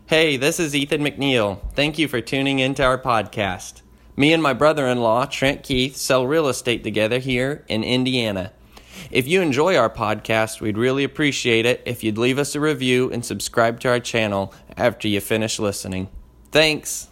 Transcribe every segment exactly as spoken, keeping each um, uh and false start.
Hey, this is Ethan McNeil. Thank you for tuning into our podcast. Me and my brother-in-law, Trent Keith, sell real estate together here in Indiana. If you enjoy our podcast, we'd really appreciate it if you'd leave us a review and subscribe to our channel after you finish listening. Thanks.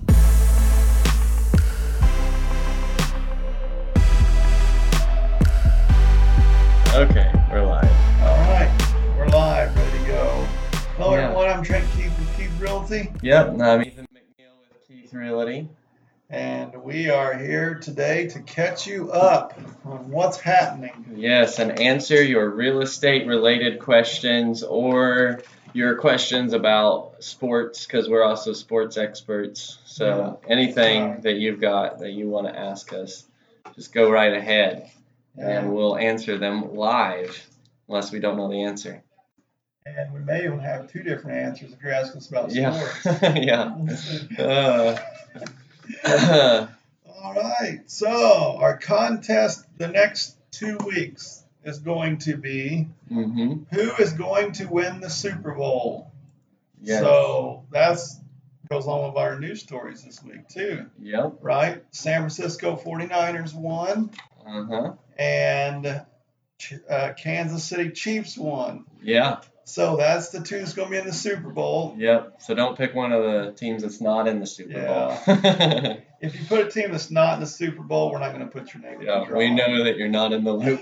Okay, we're live. All right, we're live, ready to go. Hello, Yeah. everyone. I'm Trent Keith with Keith Realty, Yep, I'm Ethan McNeil with Keith Realty. and we are here today to catch you up on what's happening. Yes, and answer your real estate related questions or your questions about sports, because we're also sports experts. So anything Right. that you've got that you want to ask us, just go right ahead and we'll answer them live, unless we don't know the answer. And we may even have two different answers if you're asking us about Yeah, sports. yeah. Uh, All right, so our contest the next two weeks is going to be mm-hmm. who is going to win the Super Bowl. Yes. So that's goes along with our news stories this week too, Yep. right? San Francisco forty-niners won, Uh-huh. and uh, Kansas City Chiefs won. Yeah. So that's the two that's going to be in the Super Bowl. Yep. So don't pick one of the teams that's not in the Super Yeah. Bowl. If you put a team that's not in the Super Bowl, we're not going to put your name in the Yeah, draw. we know that you're not in the loop.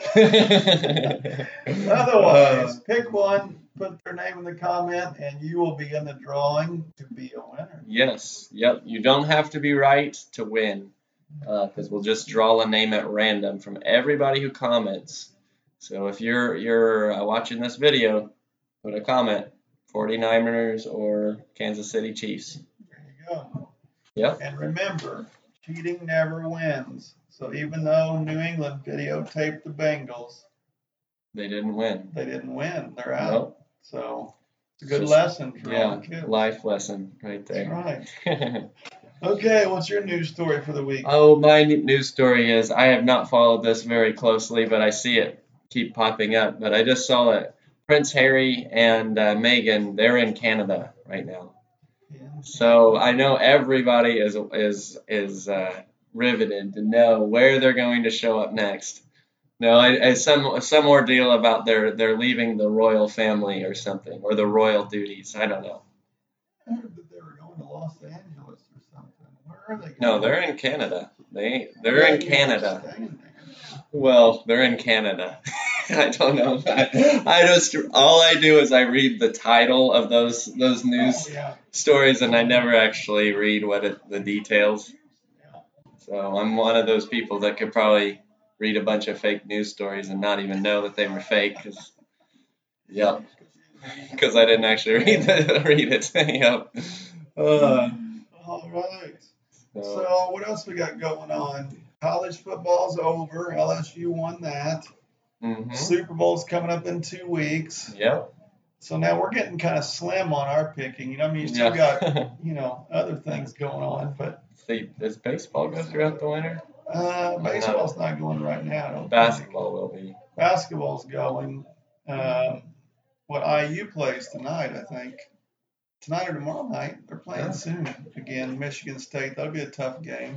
Otherwise, Uh, pick one, put their name in the comment, and you will be in the drawing to be a winner. yes. Yep. You don't have to be right to win, because we'll just draw a name at random from everybody who comments. So if you're you're uh, watching this video, put a comment, forty-niners or Kansas City Chiefs. There you go. Yep. And remember, cheating never wins. So even though New England videotaped the Bengals, They didn't win. they didn't win. They're out. Nope. So it's a good Just- lesson for all Yeah. the kids. Life lesson right That's there. right. Okay, what's your news story for the week? Oh, my n- news story is I have not followed this very closely, but I see it keep popping up. But I just saw it. Prince Harry and uh, Meghan, they're in Canada right now. Yeah. So I know everybody is is is uh, riveted to know where they're going to show up next. No, I, I, some some ordeal about their they're leaving the royal family or something, or the royal duties. I don't know. I heard that they were going to Los Angeles or something. Where are they going? No, they're in Canada. They they're in Yeah, Canada. staying there. Well, they're in Canada. I don't know. I, I just all I do is I read the title of those those news Oh, yeah. stories, and I never actually read what it, the details. Yeah. So I'm one of those people that could probably read a bunch of fake news stories and not even know that they were fake. Cause, yep, because I didn't actually read the, read it. Yep. Uh, All right. so, So what else we got going on? College football's over. L S U won that. mhm. Super Bowl's coming up in two weeks. Yep. So now we're getting kind of slim on our picking. You know, I mean, you still Yeah. got, you know, other things going on, but See, does baseball go throughout the winter? uh, baseball's not going right now. I don't think. Basketball will be. Basketball's going. Um, what I U plays tonight, I think. Tonight or tomorrow night. They're playing Yeah. soon again. Michigan State. That'll be a tough game.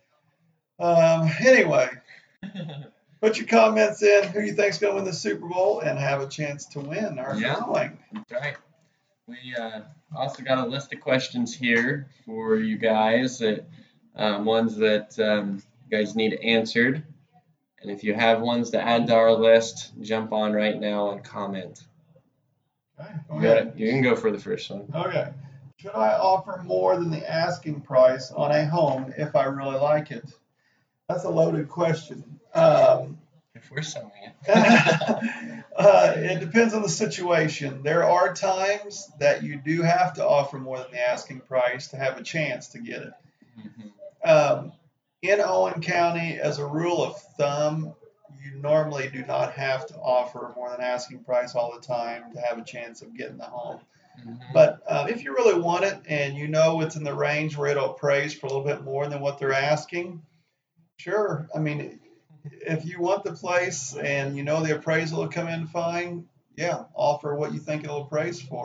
Um, anyway, put your comments in who you think's going to win the Super Bowl and have a chance to win our Yeah. drawing. That's right. We uh, also got a list of questions here for you guys, that uh, ones that um, you guys need answered. And if you have ones to add to our list, jump on right now and comment. Okay, go You, got ahead. it. You can go for the first one. Okay. Should I offer more than the asking price on a home if I really like it? That's a loaded question. Um, If we're selling it. uh, it depends on the situation. There are times that you do have to offer more than the asking price to have a chance to get it. Mhm. Um, in Owen County, as a rule of thumb, you normally do not have to offer more than asking price all the time to have a chance of getting the home. Mhm. But uh, if you really want it and you know it's in the range where it'll appraise for a little bit more than what they're asking, sure. I mean, if you want the place and you know the appraisal will come in fine, yeah, offer what you think it'll appraise for.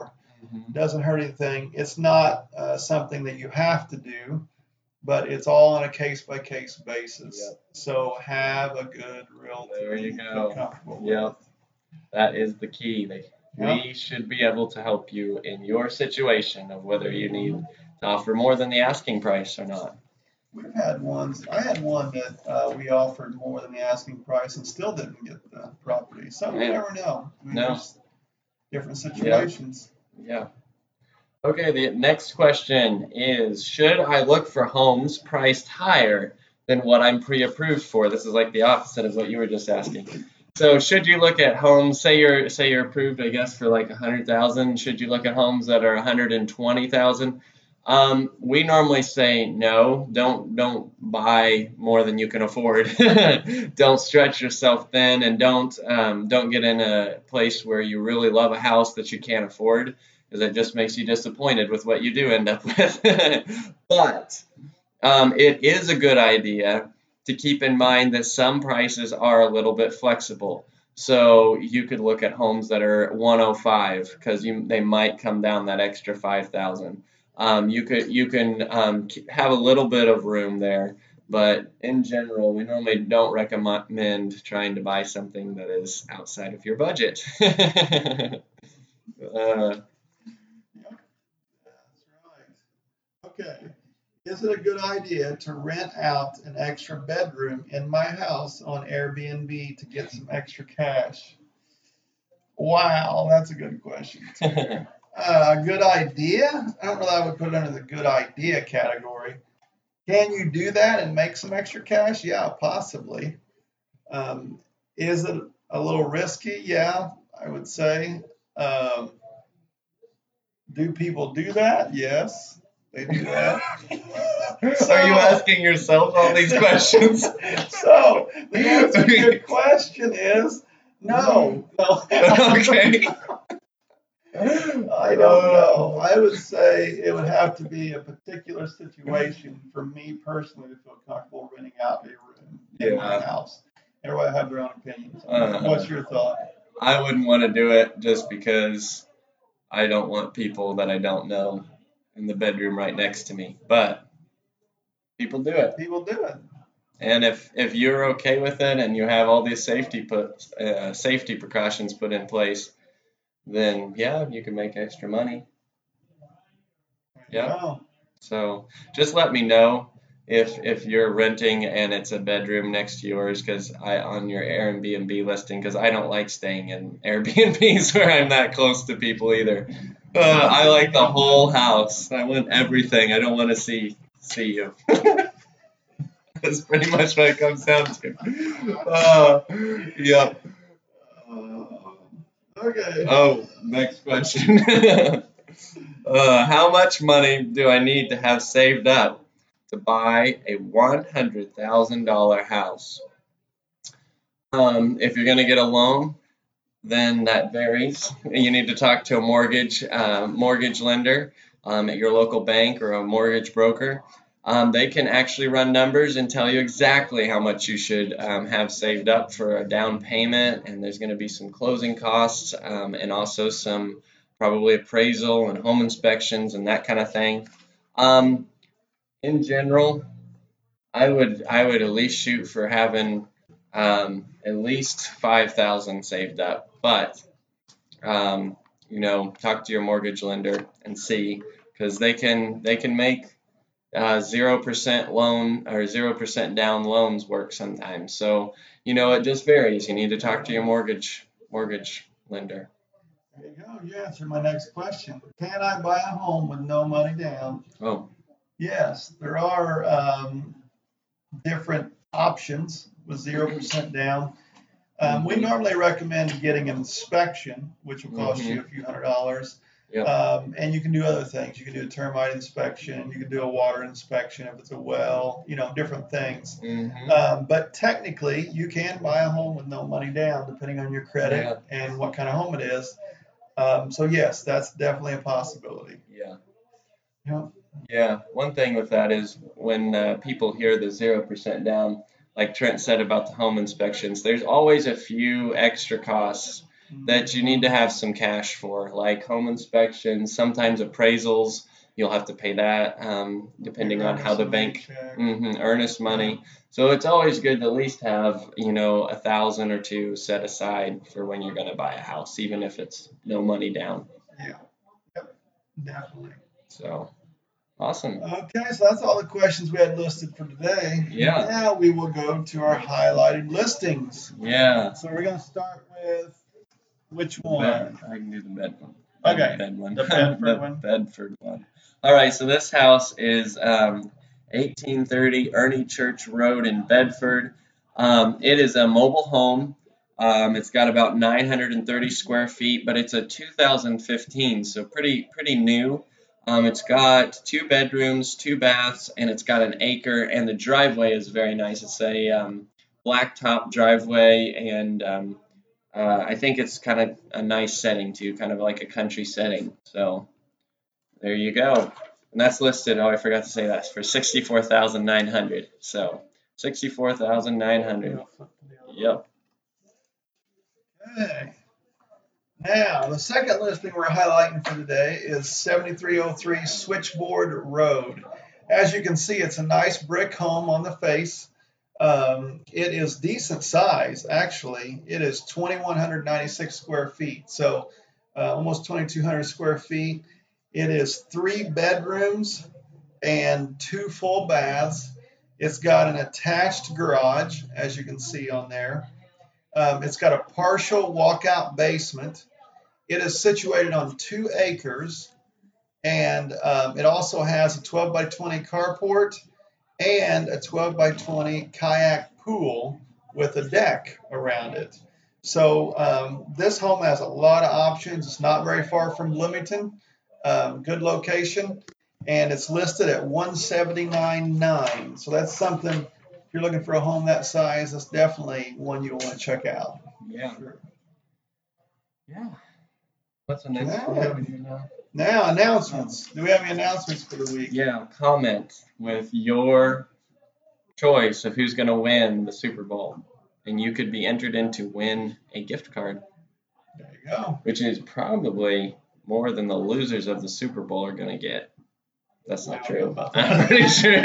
Mhm. Doesn't hurt anything. It's not uh, something that you have to do, but it's all on a case-by-case basis. Yep. So have a good realtor There you that go. feel comfortable Yep. with. That is the key. They, Yep. We should be able to help you in your situation of whether you need to offer more than the asking price or not. We've had ones, I had one that uh, we offered more than the asking price and still didn't get the property. So you Yeah. never know. I mean, No. there's different situations. Yeah. Okay, the next question is, should I look for homes priced higher than what I'm pre-approved for? This is like the opposite of what you were just asking. So should you look at homes, say you're say you're approved, I guess, for like a hundred thousand, should you look at homes that are a hundred and twenty thousand? Um, we normally say no, don't don't buy more than you can afford. Don't stretch yourself thin, and don't um, don't get in a place where you really love a house that you can't afford, because it just makes you disappointed with what you do end up with. But um, it is a good idea to keep in mind that some prices are a little bit flexible. So you could look at homes that are one oh five because you they might come down that extra five thousand. Um, you could you can um, have a little bit of room there, but in general, we normally don't recommend trying to buy something that is outside of your budget. uh, Yep, that's right. Okay. Is it a good idea to rent out an extra bedroom in my house on Airbnb to get some extra cash? Wow, that's a good question. A uh, good idea? I don't know that I would put it under the good idea category. Can you do that and make some extra cash? Yeah, possibly. Um, is it a little risky? Yeah, I would say. Um, do people do that? Yes, they do that. So, are you asking yourself all these questions? So the answer to your question is no. No. Okay. I don't know. I would say it would have to be a particular situation for me personally to feel comfortable renting out a room in my Yeah. house. Everybody have their own opinions. Uh, What's your thought? I wouldn't want to do it just because I don't want people that I don't know in the bedroom right next to me. But people do it. People do it. And if, if you're okay with it and you have all these safety put uh, safety precautions put in place, then yeah, you can make extra money. Yeah. Oh, So just let me know if if you're renting and it's a bedroom next to yours, because I on your Airbnb listing, because I don't like staying in Airbnbs where I'm that close to people either. Uh, I like the whole house. I want everything. I don't want to see see you. That's pretty much what it comes down to. Uh, yep. uh, okay. Oh, next question. uh, how much money do I need to have saved up to buy a one hundred thousand dollars house? Um, if you're going to get a loan, then that varies. You need to talk to a mortgage uh, mortgage lender um, at your local bank or a mortgage broker. Um, they can actually run numbers and tell you exactly how much you should um, have saved up for a down payment, and there's going to be some closing costs um, and also some probably appraisal and home inspections and that kind of thing. Um, in general, I would I would at least shoot for having um, at least five thousand saved up, but um, you know, talk to your mortgage lender and see, because they can they can make uh, zero percent loan or zero percent down loans work sometimes. So, you know, it just varies. You need to talk to your mortgage mortgage lender. There you go. You answered my next question. Can I buy a home with no money down? Oh, Yes, there are um, different options with zero percent down. Um, we normally recommend getting an inspection, which will cost you a few hundred dollars. Yep. Um, and you can do other things. You can do a termite inspection. You can do a water inspection if it's a well, you know, different things. mm-hmm. Um, but technically, you can buy a home with no money down, depending on your credit Yeah. and what kind of home it is. Um, so, yes, that's definitely a possibility. Yeah. Yeah. Yeah, one thing with that is when uh, people hear the zero percent down, like Trent said about the home inspections, there's always a few extra costs that you need to have some cash for, like home inspections, sometimes appraisals. You'll have to pay that, um, depending on how the bank, mm-hmm, earnest money. So it's always good to at least have, you know, a thousand or two set aside for when you're going to buy a house, even if it's no money down. Yeah. Yep. Definitely. So, awesome. Okay, so that's all the questions we had listed for today. Yeah. Now we will go to our highlighted listings. Yeah. So we're going to start with which The one? bed, I can do the bed one. Okay. The bed one. The Bedford the one. Bedford one. All right, so this house is um, eighteen thirty Ernie Church Road in Bedford. Um, it is a mobile home. Um, it's got about nine hundred thirty square feet, but it's a two thousand fifteen, so pretty pretty new. Um, it's got two bedrooms, two baths, and it's got an acre, and the driveway is very nice. It's a um, blacktop driveway, and um, uh, I think it's kind of a nice setting too, kind of like a country setting. So there you go. And that's listed, oh, I forgot to say that, for sixty-four thousand nine hundred dollars. So sixty-four thousand nine hundred dollars. Yep. Okay. Now, the second listing we're highlighting for today is seventy-three oh three Switchboard Road. As you can see, it's a nice brick home on the face. Um, it is decent size, actually. It is two thousand one hundred ninety-six square feet, so uh, almost two thousand two hundred square feet. It is three bedrooms and two full baths. It's got an attached garage, as you can see on there. Um, it's got a partial walkout basement. It is situated on two acres, and um, it also has a twelve by twenty carport and a twelve by twenty kayak pool with a deck around it. So um, this home has a lot of options. It's not very far from Bloomington. Um, good location, and it's listed at one seventy-nine nine. So that's something, if you're looking for a home that size, that's definitely one you want to check out. Yeah. Sure. Yeah. What's the next Yeah. one we do now? Now, announcements. Do we have any announcements for the week? Yeah, comment with your choice of who's going to win the Super Bowl. And you could be entered in to win a gift card, There you go. which is probably more than the losers of the Super Bowl are going to get. That's not I don't know true. about that. I'm pretty sure.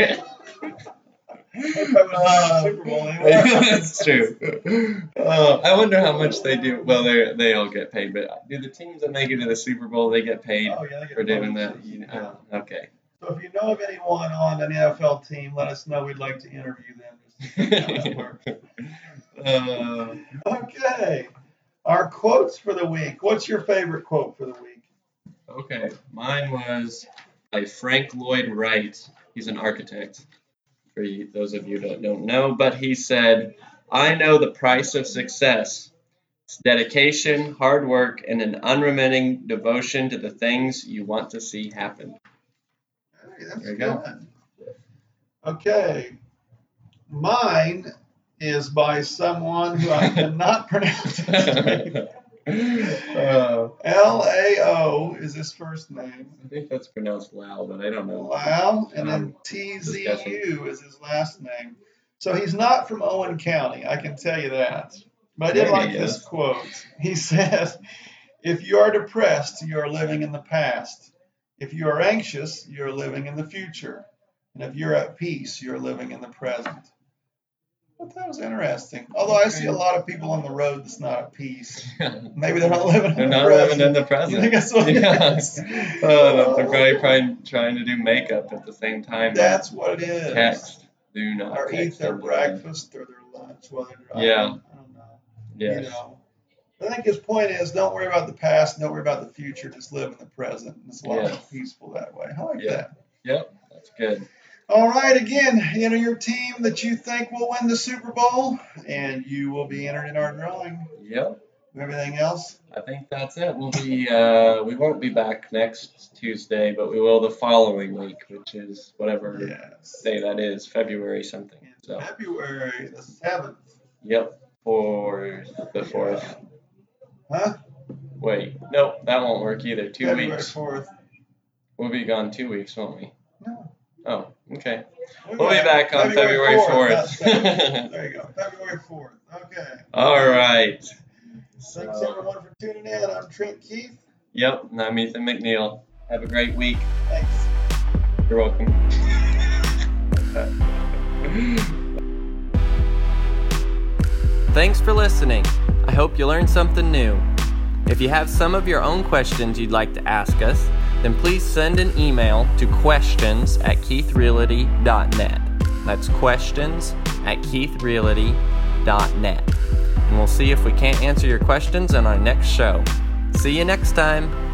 They probably wouldn't win the Super Bowl anyway. That's true. Uh, I wonder how much they do. Well, they they all get paid, but do the teams that make it to the Super Bowl, they get paid Oh, yeah, they get for doing bonuses. that? You know, Yeah. oh, okay. So if you know of anyone on an N F L team, let us know. We'd like to interview them. Just to see how that works. uh, Okay. Our quotes for the week. What's your favorite quote for the week? okay, mine was by Frank Lloyd Wright. He's an architect, for you, those of you that don't know, but he said, "I know the price of success. It's dedication, hard work, and an unremitting devotion to the things you want to see happen." Hey, that's There you good. go. Okay. Mine is by someone who I cannot pronounce his name. uh, L A O is his first name. I think that's pronounced Lao, but I don't know. Lau, and then Um, T Z U is his last name. So he's not from Owen County, I can tell you that. But I did There like he this is. quote. He says, "If you are depressed, you are living in the past. If you are anxious, you are living in the future. And if you're at peace, you're living in the present." I thought that was interesting. Although I see a lot of people on the road that's not at peace. Maybe they're not living in They're the not present. living in the present. You think that's what it Yeah. is? Oh, they're probably trying, trying to do makeup at the same time. That's what it is. Text. Do not Or eat text their and do breakfast or their lunch while they're driving. Yeah. I don't know. that. Yes. You know. I think his point is don't worry about the past, don't worry about the future, just live in the present. It's a lot Yes. more peaceful that way. I like Yeah. that. Yep. That's good. All right, again, enter your team that you think will win the Super Bowl, and you will be entered in our drawing. Yep. Everything else? I think that's it. We'll be uh, we won't be back next Tuesday, but we will the following week, which is whatever Yes. day that is, February something. In So February the seventh. yep, for the fourth. Huh? Wait, nope, that won't work either. Two February weeks. fourth. We'll be gone two weeks, won't we? No. Oh, okay. We'll be back on February not fourth. seventh. There you go. February fourth. Okay. All right. So, Thanks everyone for tuning in. I'm Trent Keith. Yep, and I'm Ethan McNeil. Have a great week. Thanks. You're welcome. Thanks for listening. I hope you learned something new. If you have some of your own questions you'd like to ask us, then please send an email to questions at keith realty dot net. That's questions at keith realty dot net. And we'll see if we can't answer your questions on our next show. See you next time.